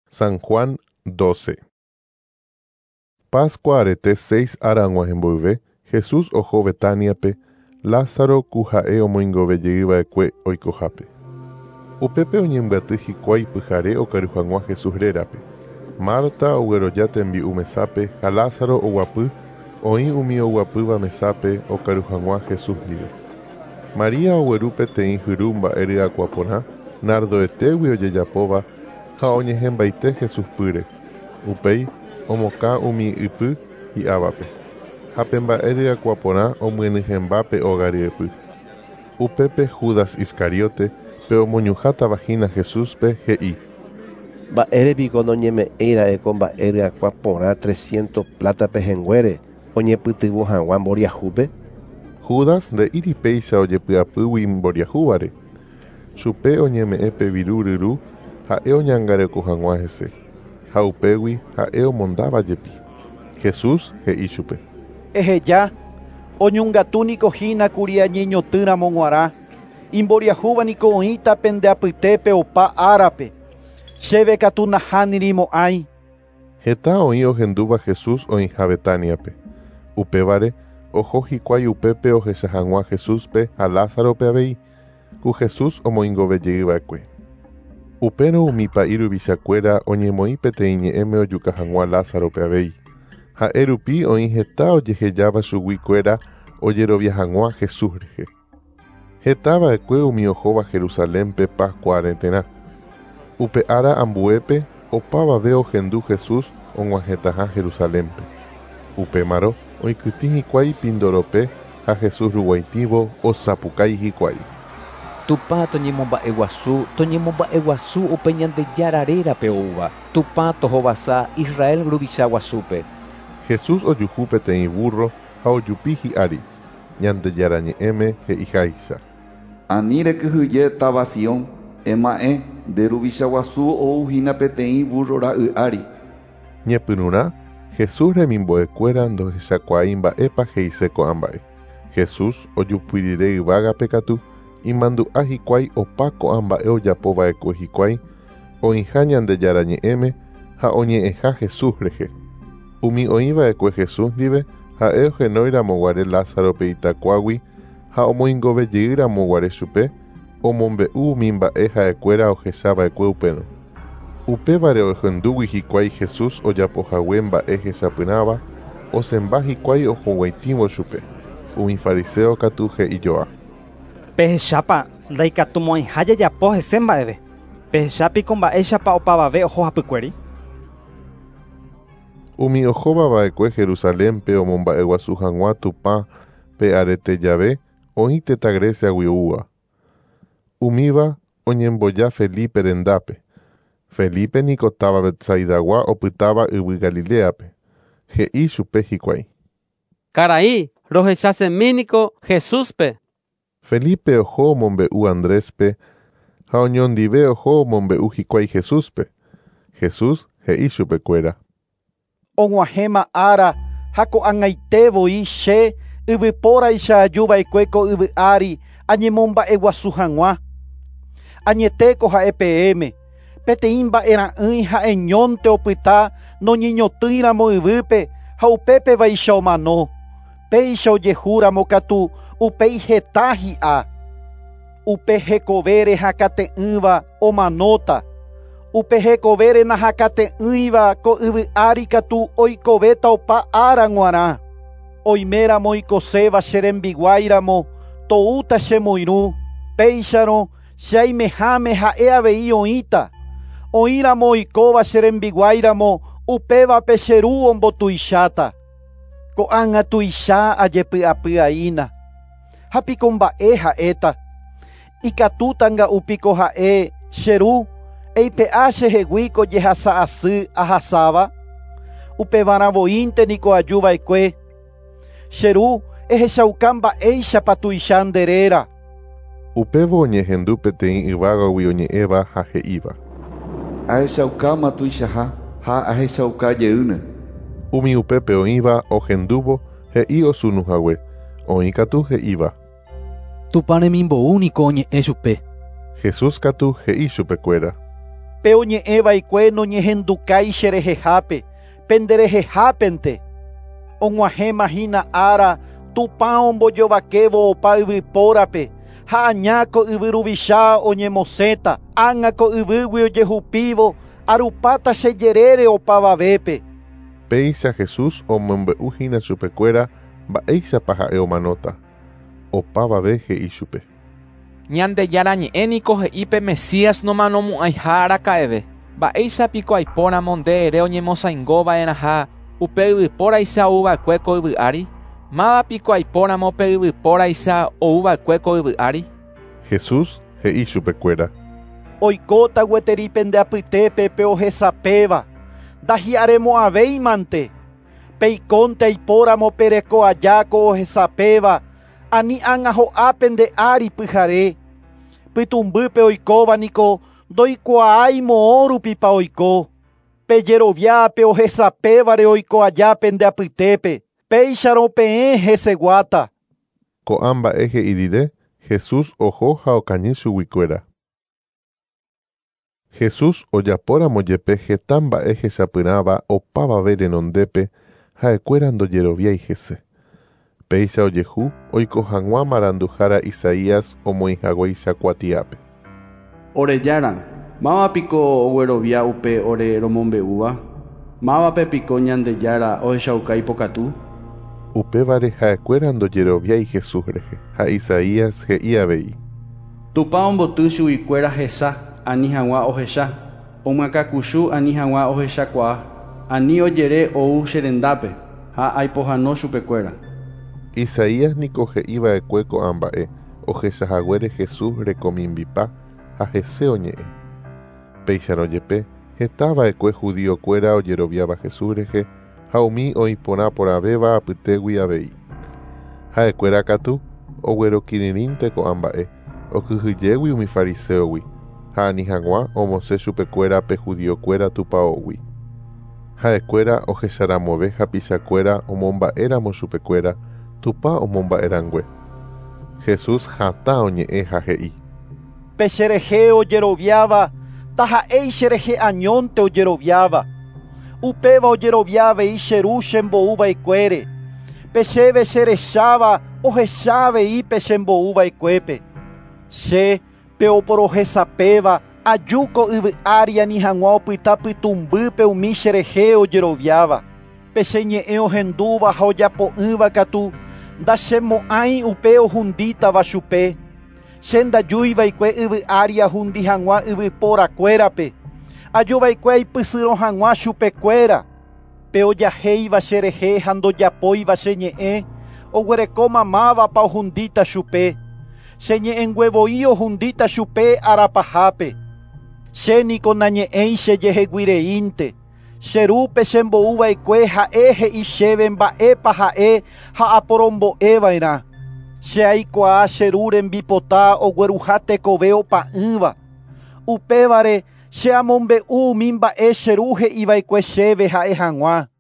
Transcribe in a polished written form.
San Juan 12. Pascua arete 6 arangua hemboyve, Jesús ojo Betaniape, Lázaro kuha'e omoingove jeýva'ekue oikohápe. Upépe oñembyatý hikuái pyhare okaruhag̃ua Jesús rérape. Marta ogueroja tembi'u mesápe ha Lázaro oguapy, oĩ umi oguapýva mesápe okaruhag̃ua Jesús ndive. María ogueru peteĩ hyru mba'e ryakuãporã, nardoetégui ojejapóva ha oñehembaite Jesús pýre. Upéi omokã umi ypy hi'ávape. Ha pe mba'e ryakuãporã omyenyhẽmbápe óga ryepy. Upépe Judas Iscariote pe omoñuhátavahína Jesúspe he'i: Mba'érepiko noñeme'ẽra'e mba'e ryakuãporã 300 plátape henguére oñepytyvõ hag̃ua mboriahúpe. Judas nde'íripéicha ojepy'apýgui mboriahúvare. Chupe oñeme'ẽ pe viru ryru ha'e oñangareko hag̃ua hese. Ha upégui ha'e omondáva jepi. Jesús he'i chupe: Eheja, oñungatúniko hína añeñotỹramo g̃uarã, imboriahúvaniko oĩta pendeapytépe opa árape. Chéve katu nahánirimo'ãi. Heta oĩ ohendúva Jesús oĩha Betaniape. Upévare oho hikuái upépe ohecha hag̃ua Jesúspe ha Lázarope avei, ku Jesús omoingove jeýva'ekue. Upérõ umi pa'i ruvichakuéra oñemoĩ peteĩ ñe'ẽme ojuka hag̃ua Lázarope avei. Ha'e rupi oĩ heta ojehejáva chuguikuéra ojerovia hag̃ua Jesús rehe. Hetava'ekue umi ohóva Jerusalémpe Pascua aretérã. Upe ára ambuépe opavave ohendu Jesús og̃uahẽtaha Jerusalémpe. Upémarõ oikytĩ hikuái Pindorope ha Jesús ruguaitĩvo osapukái hikuái: Tupã toñemomba'eguasu upe Ñandejárarérape oúva. Tupã tohovasa Israel ruvichaguasúpe. Jesús ojuhu peteĩ burro ha ojupi hi'ári. Ñandejára ñe'ẽme he'iháicha: Ani rekyhyje táva Sión, ema'ẽ nde ruvichaguasu ouhína peteĩ burro ra'y'ári. Ñepyrũrã Jesús remimbo'ekuéra ndohechakuaa mba'épa he'ise ko'ãmba'e. Jesús ojupy rire yvágape katu, imandu'a hikuái opa ko'ãmba'e ojapova'ekue hikuái, oĩha Ñandejára ñe'ẽme ha oñe'ẽha Jesús rehe. Umi oĩva'ekue Jesús ndive ha'e ohenóiramoguare Lázarope itakuágui ha omoingove jeýramoguare chupe, omombe'u umi mba'e ha'ekuéra ohechava'ekue upérõ. Upévare ohendúgui hikuái Jesús ojapohague mba'e hechapyrãva, osemba hikuái ohoguaitĩvo chupe. Umi fariseo katu he'ijoa: Pehechápa ndaikatumo'ãiha jajapo hese mba'eve. Pehechápiko mba'éichapa opavave ohohapykuéri. Umi ohóvava'ekue Jerusalémpe omomba'eguasu hag̃ua Tupã pe arete jave oĩ téta Grecia guiúva. Umíva oñemboja Felipe rendápe. Felipe niko táva Betsaidagua opytáva yvy Galileape. He'i chupe hikuái: Karai rohechasemíniko Jesúspe. Felipe oho omombe'u Andréspe ha oñondive oho omombe'u hikuái Jesúspe. Jesús he'i chupekuéra: Og̃uahẽma ára ha ko'ag̃aitevoi che yvypóraicha ajuva'ekue ko yvy ári añemomba'eguasu hag̃ua. Añetéko ha'e peẽme, peteĩ mba'erã'ỹi ha'eñónte opyta noñeñotỹiramo yvýpe ha upépe vaicha omano. Péicha ojehúramo katu upéi heta hi'a. Upe hekovére hakate'ỹva omanóta. Upe hekovére nahakate'ỹiva ko yvy ári katu oikovéta opa ára g̃uarã. Oiméramo oikoséva che rembiguaíramo, toúta che moirũ. Péicharõ chaimeháme ha'e avei oĩta. Oĩramo oikóva che rembiguaíramo upévape che ru ombotuicháta. Ko'ág̃a tuicha ajepy'apy'aína. Hapiko mba'e ha'éta. Ikatútanga upiko ha'e che ru eipe'a cheheguíko jehasa asy ahasáva. Upevarãvoínte niko ajuva'ekue. Che ru ehechauka mba'éichapa tuicha nderéra. Upévo oñehendu peteĩ yvágagui oñe'ẽva ha he'íva: Ahechaukáma tuichaha ha ahechauka jeýne. Umi upépe oĩva ohendúvo he'i osũnuhague. Oĩ katu he'íva: Tupã remimbo'u niko oñe'ẽ chupe. Jesús katu he'i chupekuéra: pe oñe'ẽvaikue noñehendukái cherehehápe, penderehehápente. Og̃uahẽmahína ára Tupã ombojovakévo opa yvypórape, ha añáko yvy ruvicha oñemosẽta, ág̃ako yvýgui ojehupívo, arupáta chejerére opavavépe. Péicha Jesús omombe'úhína chupekuéra mba'éichapa ha'e omanóta. Opavave he'i chupe. Ñandejára ñe'ẽniko he'ípe Mesías nomanomu'ãiha araka'eve. Mba'éichapiko aipóramo nde ere oñemosãingova'erãha upe yvypóraicha ouva'ekue ko yvy'ári. Mávapiko aipóramo pe yvypóraicha ouva'ekue ko yvy'ári. Jesús he'i chupekuéra. Oikóta gueterípe ndeapytépe pe ohesapéva. Ndahi'aremo'ãvéimante. Peikónte aipóramo pe rekoajáko ohesapéva. Ani ág̃a ho'ápe nde ári pyhare. Pytumbýpe oikóvaniko ndoikuaái moõ rupípa oiko. Pe jeroviápe ohesapévare oikoajápe ndeapytépe. Péicharõ peẽ heseguáta. Ko'ã mba'e he'irire, Jesús oho ha okañy chuguikuéra. Jesús ojapóramo jepe heta mba'e hechapyrãva opavave renondépe ha'ekuéra ndojeroviái hese. Péicha ojehu oiko hag̃ua maranduhára Isaías omoĩhaguáicha kuatiápe. Orejára, mávapiko oguerovia upe ore romombe'úva? Mávapepiko Ñandejára ohechaukái pokatu? Upévare ha'ekuéra ndojeroviái Jesús rehe, ha Isaías he'i avei. Tupã omboty chuguikuéra hesa, ani hag̃ua ohecha. Omyakakuchu ani hag̃ua ohechakuaa. Ani ojere ou cherendápe, ha aipohãno chupekuéra. Isaías niko he'iva'ekue ko'ã mba'e ohechahaguére Jesús rekomimbipa ha hese oñe'ẽ. Péicharõ jepe hetava'ekue judíokuéra ojeroviáva Jesús rehe ha umi oĩporã poravéva apytégui avei. Ha'ekuéra katu oguerokirĩrĩnte ko'ã mba'e okyhyjégui umi fariseogui ha ani hag̃ua omosẽ chupekuéra pe judíokuéra tupãógui. Ha'ekuéra ohecharamove ha pichakuéra omomba'éramo chupekuéra Tupã omomba'erangue. Jesús hatã oñe'ẽ ha he'i. Pe cherehe ojeroviáva, taha'éi cherehe añónte ojeroviáva. Upéva ojeroviávei cheru chembo'uva'ekuére. Pe chéve cherecháva ohechavei pe chembo'uva'ekuépe. Che pe oporohesapéva ajúko yvy'ári ani hag̃ua opyta pytumbýpe umi cherehe ojeroviáva. Pe cheñe'ẽ ohendúva ha ojapo'ỹva katu ndachemo'ãi upe ohundítava chupe. Che ndajúiva'ekue yvy'ári ahundi hag̃ua yvypórakuérape. Ajúva'ekue aipysyrõ hag̃ua chupekuéra. Pe ojahéiva cherehe ha ndojapóiva cheñe'ẽ oguereko mamávapa ohundíta chupe. Cheñe'ẽnguevoi ohundíta chupe arapahápe. Chéniko nañe'ẽi chejeheguireínte. Cherúpe chembo'uva'ekue ha'e he'i chéve mba'épa ha'e ha aporombo'eva'erã. Che aikuaa cheru rembipota ogueruha tekove opa'ỹva. Upévare che amombe'u umi mba'e cheru he'iva'ekue chéve ha'e hag̃ua.